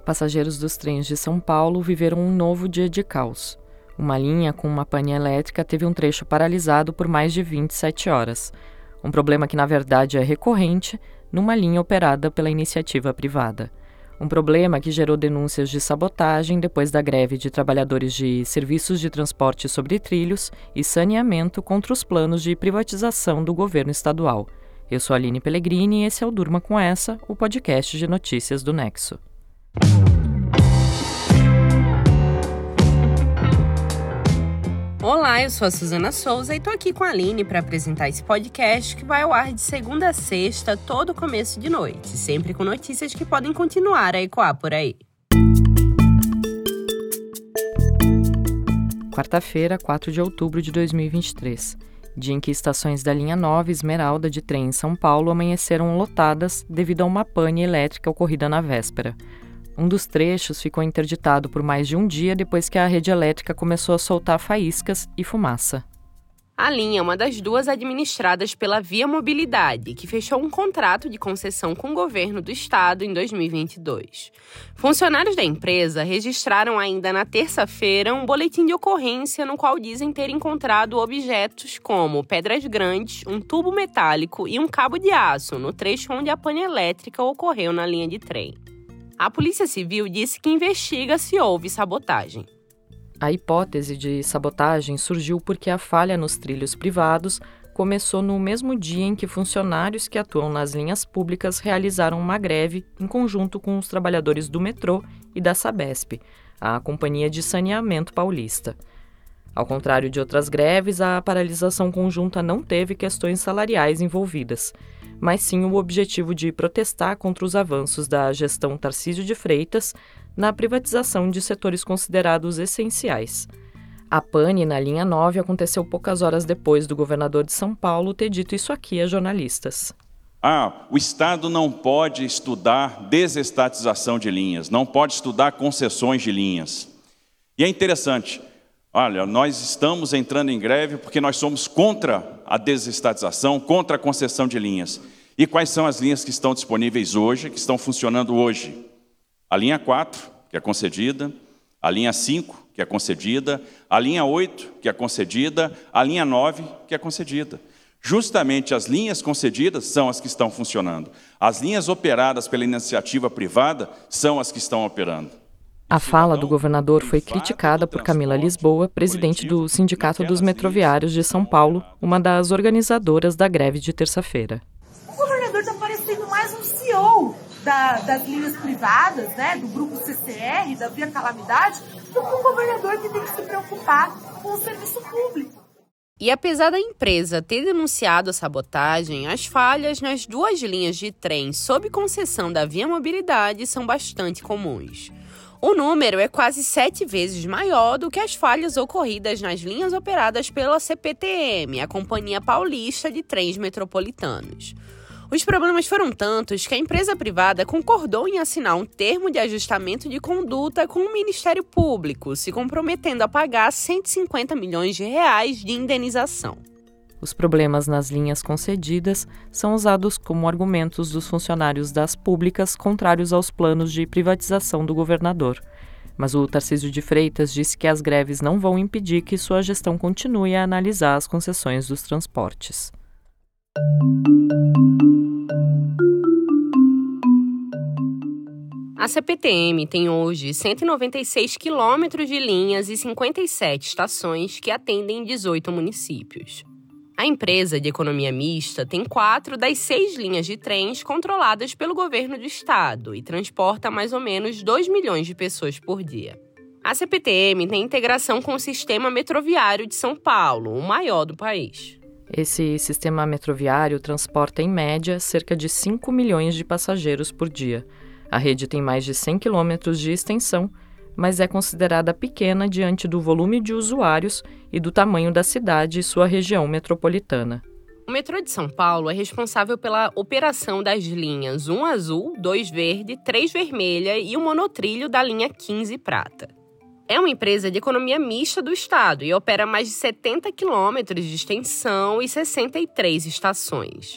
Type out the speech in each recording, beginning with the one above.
Passageiros dos trens de São Paulo viveram um novo dia de caos. Uma linha com uma pane elétrica teve um trecho paralisado por mais de 27 horas. Um problema que, na verdade, é recorrente numa linha operada pela iniciativa privada. Um problema que gerou denúncias de sabotagem depois da greve de trabalhadores de serviços de transporte sobre trilhos e saneamento contra os planos de privatização do governo estadual. Eu sou a Aline Pellegrini e esse é o Durma Com Essa, o podcast de notícias do Nexo. Olá, eu sou a Suzana Souza e tô aqui com a Aline para apresentar esse podcast que vai ao ar de segunda a sexta, todo começo de noite, sempre com notícias que podem continuar a ecoar por aí. Quarta-feira, 4 de outubro de 2023, dia em que estações da linha 9 Esmeralda de trem em São Paulo amanheceram lotadas devido a uma pane elétrica ocorrida na véspera. Um dos trechos ficou interditado por mais de um dia depois que a rede elétrica começou a soltar faíscas e fumaça. A linha é uma das duas administradas pela Via Mobilidade, que fechou um contrato de concessão com o governo do estado em 2022. Funcionários da empresa registraram ainda na terça-feira um boletim de ocorrência no qual dizem ter encontrado objetos como pedras grandes, um tubo metálico e um cabo de aço no trecho onde a pane elétrica ocorreu na linha de trem. A Polícia Civil disse que investiga se houve sabotagem. A hipótese de sabotagem surgiu porque a falha nos trilhos privados começou no mesmo dia em que funcionários que atuam nas linhas públicas realizaram uma greve em conjunto com os trabalhadores do metrô e da Sabesp, a Companhia de Saneamento Paulista. Ao contrário de outras greves, a paralisação conjunta não teve questões salariais envolvidas, mas sim o objetivo de protestar contra os avanços da gestão Tarcísio de Freitas na privatização de setores considerados essenciais. A pane na linha 9 aconteceu poucas horas depois do governador de São Paulo ter dito isso aqui a jornalistas. O Estado não pode estudar desestatização de linhas, não pode estudar concessões de linhas. E é interessante, olha, nós estamos entrando em greve porque nós somos contra a desestatização, contra a concessão de linhas. E quais são as linhas que estão disponíveis hoje, que estão funcionando hoje? A linha 4, que é concedida, a linha 5, que é concedida, a linha 8, que é concedida, a linha 9, que é concedida. Justamente as linhas concedidas são as que estão funcionando. As linhas operadas pela iniciativa privada são as que estão operando. A fala do governador foi criticada por Camila Lisboa, presidente do Sindicato dos Metroviários de São Paulo, uma das organizadoras da greve de terça-feira. O governador está parecendo mais um CEO das linhas privadas, né, do grupo CCR, da Via Calamidade, do que um governador que tem que se preocupar com o serviço público. E apesar da empresa ter denunciado a sabotagem, as falhas nas duas linhas de trem sob concessão da Via Mobilidade são bastante comuns. O número é quase 7 vezes maior do que as falhas ocorridas nas linhas operadas pela CPTM, a Companhia Paulista de Trens Metropolitanos. Os problemas foram tantos que a empresa privada concordou em assinar um termo de ajustamento de conduta com o Ministério Público, se comprometendo a pagar 150 milhões de reais de indenização. Os problemas nas linhas concedidas são usados como argumentos dos funcionários das públicas contrários aos planos de privatização do governador. Mas o Tarcísio de Freitas disse que as greves não vão impedir que sua gestão continue a analisar as concessões dos transportes. A CPTM tem hoje 196 quilômetros de linhas e 57 estações que atendem 18 municípios. A empresa de economia mista tem 4 das 6 linhas de trens controladas pelo governo do estado e transporta mais ou menos 2 milhões de pessoas por dia. A CPTM tem integração com o Sistema Metroviário de São Paulo, o maior do país. Esse sistema metroviário transporta, em média, cerca de 5 milhões de passageiros por dia. A rede tem mais de 100 quilômetros de extensão, mas é considerada pequena diante do volume de usuários e do tamanho da cidade e sua região metropolitana. O metrô de São Paulo é responsável pela operação das linhas 1 azul, 2 verde, 3 vermelha e o monotrilho da linha 15 prata. É uma empresa de economia mista do estado e opera mais de 70 quilômetros de extensão e 63 estações.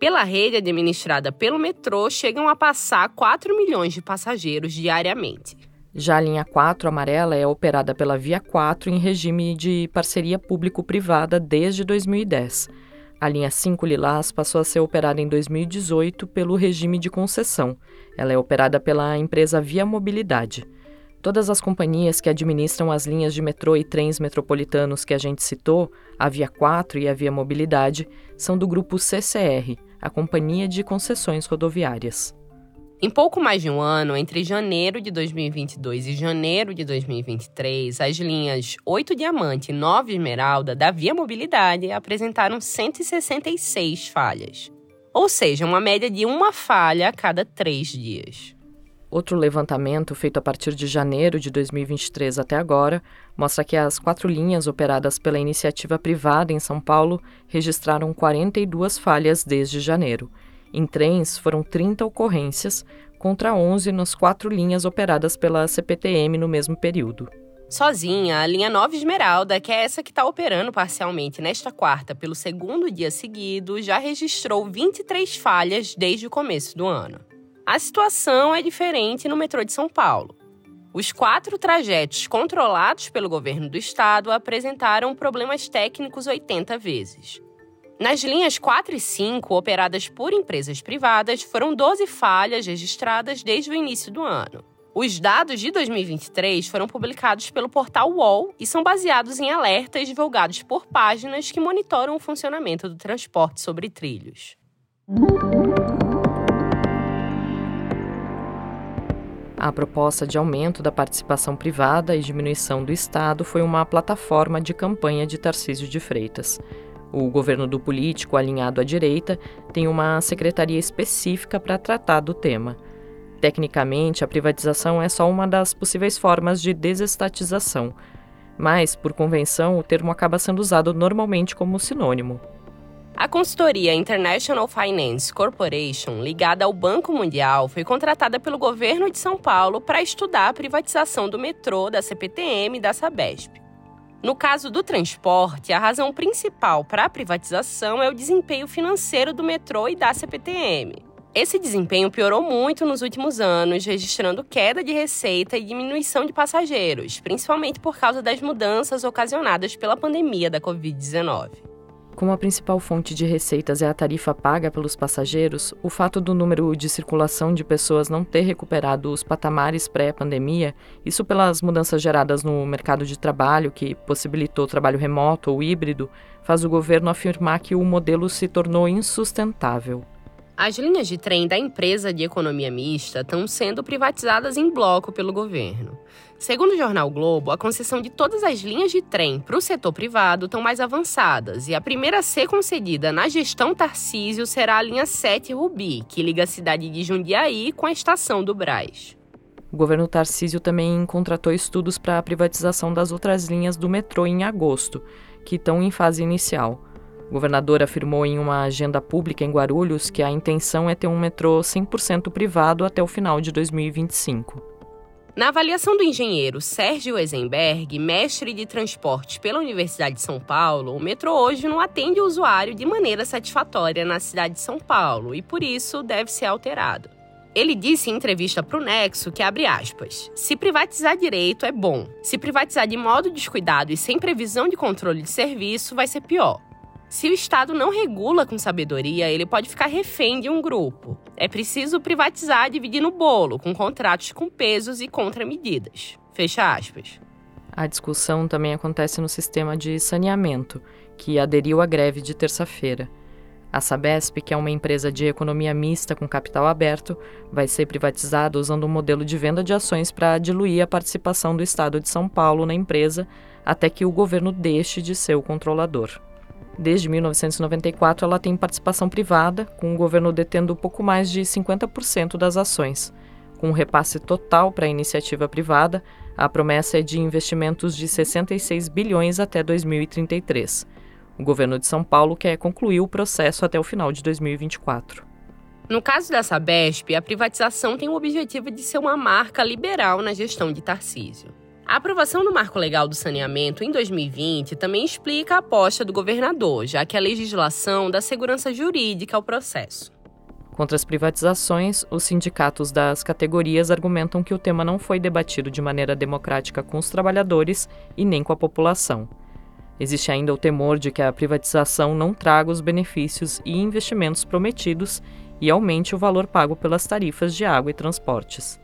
Pela rede administrada pelo metrô, chegam a passar 4 milhões de passageiros diariamente. Já a linha 4 amarela é operada pela Via 4 em regime de parceria público-privada desde 2010. A linha 5 lilás passou a ser operada em 2018 pelo regime de concessão. Ela é operada pela empresa Via Mobilidade. Todas as companhias que administram as linhas de metrô e trens metropolitanos que a gente citou, a Via 4 e a Via Mobilidade, são do grupo CCR, a Companhia de Concessões Rodoviárias. Em pouco mais de um ano, entre janeiro de 2022 e janeiro de 2023, as linhas 8 Diamante e 9 Esmeralda da Via Mobilidade apresentaram 166 falhas. Ou seja, uma média de uma falha a cada 3 dias. Outro levantamento feito a partir de janeiro de 2023 até agora mostra que as 4 linhas operadas pela iniciativa privada em São Paulo registraram 42 falhas desde janeiro. Em trens, foram 30 ocorrências, contra 11 nas 4 linhas operadas pela CPTM no mesmo período. Sozinha, a linha 9 Esmeralda, que é essa que está operando parcialmente nesta quarta pelo segundo dia seguido, já registrou 23 falhas desde o começo do ano. A situação é diferente no metrô de São Paulo. Os 4 trajetos controlados pelo governo do estado apresentaram problemas técnicos 80 vezes. Nas linhas 4 e 5, operadas por empresas privadas, foram 12 falhas registradas desde o início do ano. Os dados de 2023 foram publicados pelo portal UOL e são baseados em alertas divulgados por páginas que monitoram o funcionamento do transporte sobre trilhos. A proposta de aumento da participação privada e diminuição do Estado foi uma plataforma de campanha de Tarcísio de Freitas. O governo do político alinhado à direita tem uma secretaria específica para tratar do tema. Tecnicamente, a privatização é só uma das possíveis formas de desestatização, mas, por convenção, o termo acaba sendo usado normalmente como sinônimo. A consultoria International Finance Corporation, ligada ao Banco Mundial, foi contratada pelo governo de São Paulo para estudar a privatização do metrô, da CPTM e da Sabesp. No caso do transporte, a razão principal para a privatização é o desempenho financeiro do metrô e da CPTM. Esse desempenho piorou muito nos últimos anos, registrando queda de receita e diminuição de passageiros, principalmente por causa das mudanças ocasionadas pela pandemia da Covid-19. Como a principal fonte de receitas é a tarifa paga pelos passageiros, o fato do número de circulação de pessoas não ter recuperado os patamares pré-pandemia, isso pelas mudanças geradas no mercado de trabalho, que possibilitou trabalho remoto ou híbrido, faz o governo afirmar que o modelo se tornou insustentável. As linhas de trem da empresa de economia mista estão sendo privatizadas em bloco pelo governo. Segundo o jornal Globo, a concessão de todas as linhas de trem para o setor privado estão mais avançadas e a primeira a ser concedida na gestão Tarcísio será a linha 7 Rubi, que liga a cidade de Jundiaí com a estação do Brás. O governo Tarcísio também contratou estudos para a privatização das outras linhas do metrô em agosto, que estão em fase inicial. O governador afirmou em uma agenda pública em Guarulhos que a intenção é ter um metrô 100% privado até o final de 2025. Na avaliação do engenheiro Sérgio Eisenberg, mestre de transportes pela Universidade de São Paulo, o metrô hoje não atende o usuário de maneira satisfatória na cidade de São Paulo e, por isso, deve ser alterado. Ele disse em entrevista para o Nexo que, abre aspas, se privatizar direito é bom. Se privatizar de modo descuidado e sem previsão de controle de serviço, vai ser pior. Se o Estado não regula com sabedoria, ele pode ficar refém de um grupo. É preciso privatizar dividindo o bolo, com contratos com pesos e contramedidas. Fecha aspas. A discussão também acontece no sistema de saneamento, que aderiu à greve de terça-feira. A Sabesp, que é uma empresa de economia mista com capital aberto, vai ser privatizada usando um modelo de venda de ações para diluir a participação do Estado de São Paulo na empresa, até que o governo deixe de ser o controlador. Desde 1994, ela tem participação privada, com o governo detendo pouco mais de 50% das ações. Com um repasse total para a iniciativa privada, a promessa é de investimentos de 66 bilhões até 2033. O governo de São Paulo quer concluir o processo até o final de 2024. No caso da Sabesp, a privatização tem o objetivo de ser uma marca liberal na gestão de Tarcísio. A aprovação do Marco Legal do Saneamento em 2020 também explica a aposta do governador, já que a legislação dá segurança jurídica ao processo. Contra as privatizações, os sindicatos das categorias argumentam que o tema não foi debatido de maneira democrática com os trabalhadores e nem com a população. Existe ainda o temor de que a privatização não traga os benefícios e investimentos prometidos e aumente o valor pago pelas tarifas de água e transportes.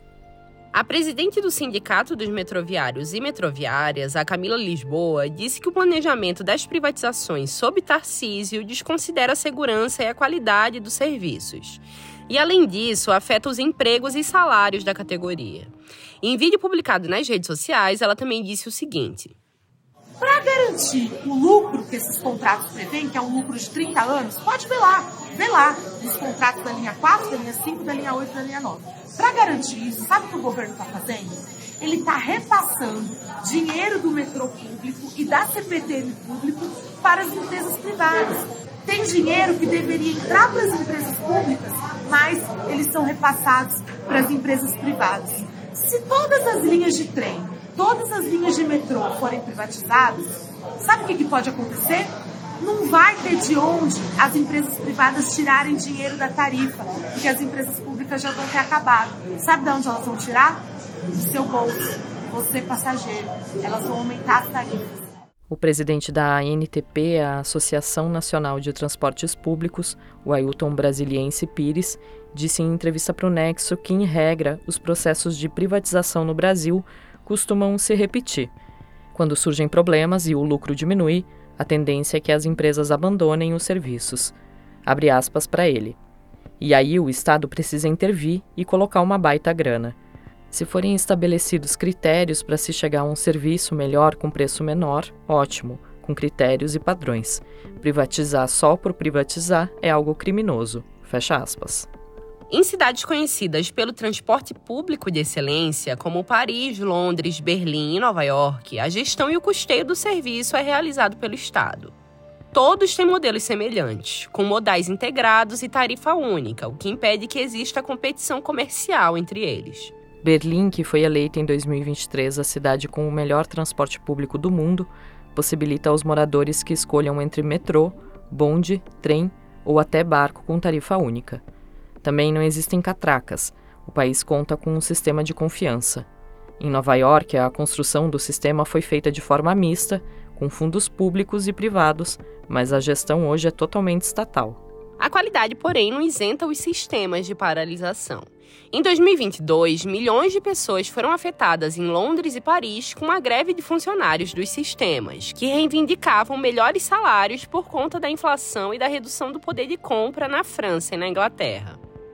A presidente do Sindicato dos Metroviários e Metroviárias, a Camila Lisboa, disse que o planejamento das privatizações sob Tarcísio desconsidera a segurança e a qualidade dos serviços. E, além disso, afeta os empregos e salários da categoria. Em vídeo publicado nas redes sociais, ela também disse o seguinte: para garantir o lucro que esses contratos prevêem, que é um lucro de 30 anos, pode vê lá, nos contratos da linha 4, da linha 5, da linha 8, da linha 9. Para garantir isso, sabe o que o governo está fazendo? Ele está repassando dinheiro do metrô público e da CPTM público para as empresas privadas. Tem dinheiro que deveria entrar para as empresas públicas, mas eles são repassados para as empresas privadas. Se todas as linhas de trem, todas as linhas de metrô forem privatizadas, sabe o que pode acontecer? Não vai ter de onde as empresas privadas tirarem dinheiro da tarifa, porque as empresas públicas já vão ter acabado. Sabe de onde elas vão tirar? Do seu bolso, você passageiro. Elas vão aumentar as tarifas. O presidente da ANTP, a Associação Nacional de Transportes Públicos, o Ailton Brasiliense Pires, disse em entrevista para o Nexo que, em regra, os processos de privatização no Brasil costumam se repetir. Quando surgem problemas e o lucro diminui, a tendência é que as empresas abandonem os serviços. Abre aspas para ele. E aí o Estado precisa intervir e colocar uma baita grana. Se forem estabelecidos critérios para se chegar a um serviço melhor com preço menor, ótimo, com critérios e padrões. Privatizar só por privatizar é algo criminoso. Fecha aspas. Em cidades conhecidas pelo transporte público de excelência, como Paris, Londres, Berlim e Nova York, a gestão e o custeio do serviço é realizado pelo Estado. Todos têm modelos semelhantes, com modais integrados e tarifa única, o que impede que exista competição comercial entre eles. Berlim, que foi eleita em 2023 a cidade com o melhor transporte público do mundo, possibilita aos moradores que escolham entre metrô, bonde, trem ou até barco com tarifa única. Também não existem catracas. O país conta com um sistema de confiança. Em Nova York, a construção do sistema foi feita de forma mista, com fundos públicos e privados, mas a gestão hoje é totalmente estatal. A qualidade, porém, não isenta os sistemas de paralisação. Em 2022, milhões de pessoas foram afetadas em Londres e Paris com a greve de funcionários dos sistemas, que reivindicavam melhores salários por conta da inflação e da redução do poder de compra na França e na Inglaterra.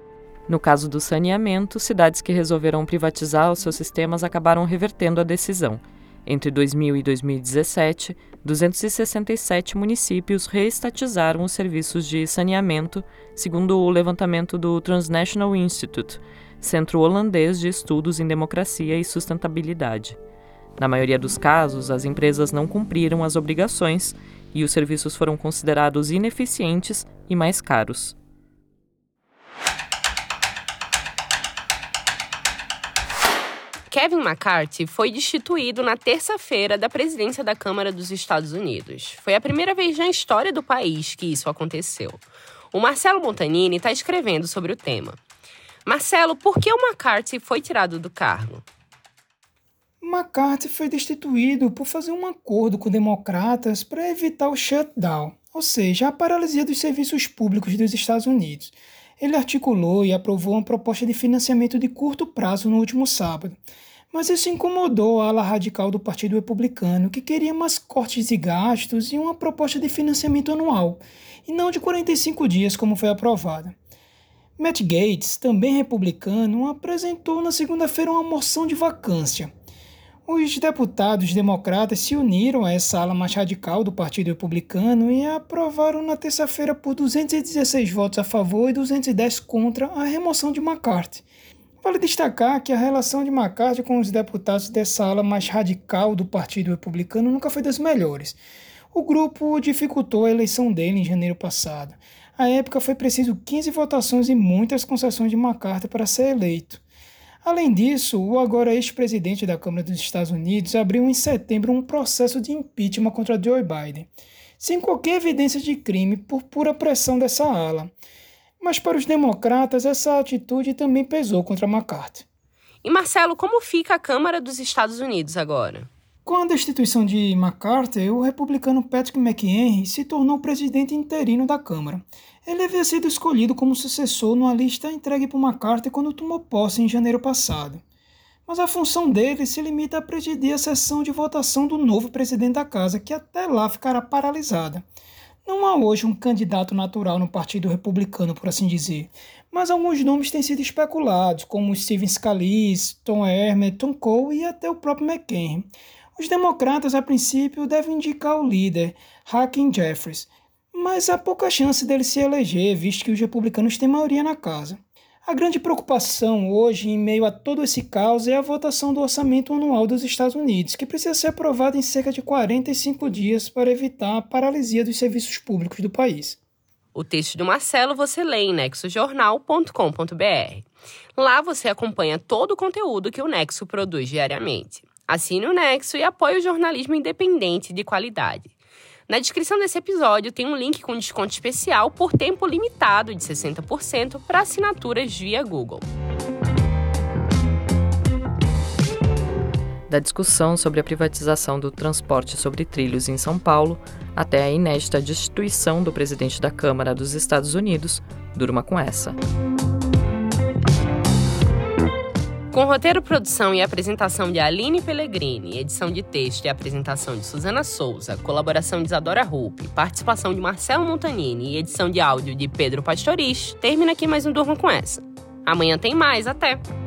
No caso do saneamento, cidades que resolveram privatizar os seus sistemas acabaram revertendo a decisão. Entre 2000 e 2017, 267 municípios reestatizaram os serviços de saneamento, segundo o levantamento do Transnational Institute, Centro Holandês de Estudos em Democracia e Sustentabilidade. Na maioria dos casos, as empresas não cumpriram as obrigações e os serviços foram considerados ineficientes e mais caros. Kevin McCarthy foi destituído na terça-feira da presidência da Câmara dos Estados Unidos. Foi a primeira vez na história do país que isso aconteceu. O Marcelo Montanini está escrevendo sobre o tema. Marcelo, por que o McCarthy foi tirado do cargo? McCarthy foi destituído por fazer um acordo com democratas para evitar o shutdown, ou seja, a paralisia dos serviços públicos dos Estados Unidos. Ele articulou e aprovou uma proposta de financiamento de curto prazo no último sábado. Mas isso incomodou a ala radical do Partido Republicano, que queria mais cortes de gastos e uma proposta de financiamento anual, e não de 45 dias como foi aprovada. Matt Gaetz, também republicano, apresentou na segunda-feira uma moção de vacância. Os deputados democratas se uniram a essa ala mais radical do Partido Republicano e aprovaram na terça-feira por 216 votos a favor e 210 contra a remoção de McCarthy. Vale destacar que a relação de McCarthy com os deputados dessa ala mais radical do Partido Republicano nunca foi das melhores. O grupo dificultou a eleição dele em janeiro passado. À época foi preciso 15 votações e muitas concessões de McCarthy para ser eleito. Além disso, o agora ex-presidente da Câmara dos Estados Unidos abriu em setembro um processo de impeachment contra Joe Biden, sem qualquer evidência de crime por pura pressão dessa ala. Mas para os democratas, essa atitude também pesou contra McCarthy. E Marcelo, como fica a Câmara dos Estados Unidos agora? Com a destituição de McCarthy, o republicano Patrick McHenry se tornou presidente interino da Câmara. Ele havia sido escolhido como sucessor numa lista entregue por McCarthy quando tomou posse em janeiro passado. Mas a função dele se limita a presidir a sessão de votação do novo presidente da casa, que até lá ficará paralisada. Não há hoje um candidato natural no Partido Republicano, por assim dizer, mas alguns nomes têm sido especulados, como Stephen Scalise, Tom Emmer, Tom Cole e até o próprio McHenry. Os democratas, a princípio, devem indicar o líder, Hakeem Jeffries, mas há pouca chance dele se eleger, visto que os republicanos têm maioria na casa. A grande preocupação hoje, em meio a todo esse caos, é a votação do orçamento anual dos Estados Unidos, que precisa ser aprovado em cerca de 45 dias para evitar a paralisia dos serviços públicos do país. O texto do Marcelo você lê em nexojornal.com.br. Lá você acompanha todo o conteúdo que o Nexo produz diariamente. Assine o Nexo e apoie o jornalismo independente de qualidade. Na descrição desse episódio tem um link com desconto especial por tempo limitado de 60% para assinaturas via Google. Da discussão sobre a privatização do transporte sobre trilhos em São Paulo até a inédita destituição do presidente da Câmara dos Estados Unidos, durma com essa. Com roteiro, produção e apresentação de Aline Pellegrini, edição de texto e apresentação de Suzana Souza, colaboração de Isadora Rupp, participação de Marcelo Montanini e edição de áudio de Pedro Pastoriz, termina aqui mais um Durma com essa. Amanhã tem mais, até!